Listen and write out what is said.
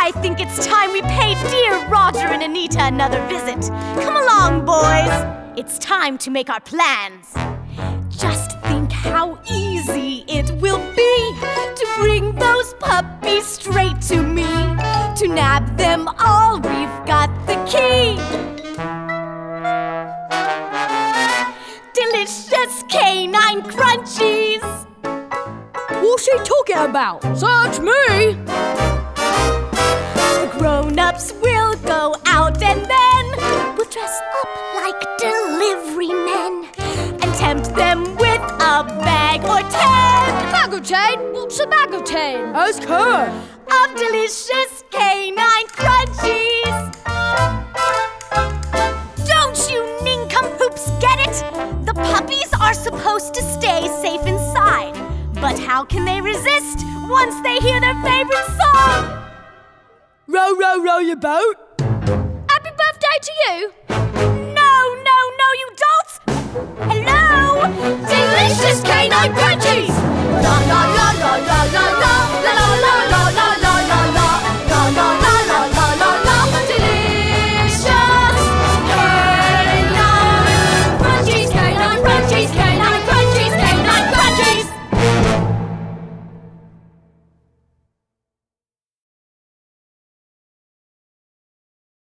I think it's time we paid dear Roger and Anita another visit. Come along, boys. It's time to make our plans. Just think how easy it will be to bring those puppies straight to me. To nab them all, we've got the key. Delicious canine crunchies. What's she talking about? Search me! The grown-ups will go out and then we'll dress up like delivery men and tempt them with a bag or 10. Bag of 10? What's a bag of 10? Ask her. Of delicious canine crunchies. Don't you nincompoops get it? The puppies are supposed to stay safe inside. But how can they resist once they hear their favorite song? Row, row, row your boat. Happy birthday to you.